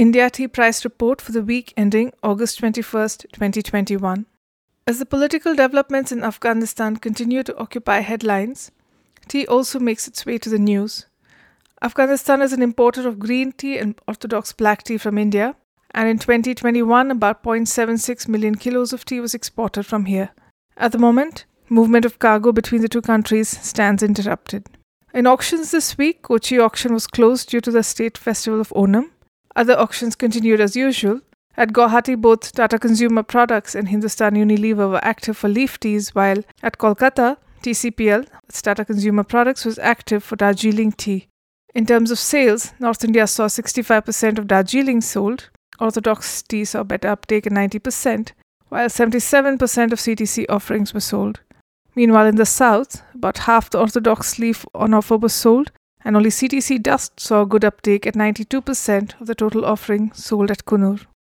India Tea Price Report for the week ending August 21st, 2021. As the political developments in Afghanistan continue to occupy headlines, tea also makes its way to the news. Afghanistan is an importer of green tea and orthodox black tea from India, and in 2021, about 0.76 million kilos of tea was exported from here. At the moment, movement of cargo between the two countries stands interrupted. In auctions this week, Kochi auction was closed due to the state festival of Onam. Other auctions continued as usual. At Guwahati, both Tata Consumer Products and Hindustan Unilever were active for leaf teas, while at Kolkata, TCPL, that's Tata Consumer Products, was active for Darjeeling tea. In terms of sales, North India saw 65% of Darjeeling sold. Orthodox tea saw better uptake at 90%, while 77% of CTC offerings were sold. Meanwhile, in the south, about half the orthodox leaf on offer was sold, and only CTC dust saw good uptake at 92% of the total offering sold at Coonoor.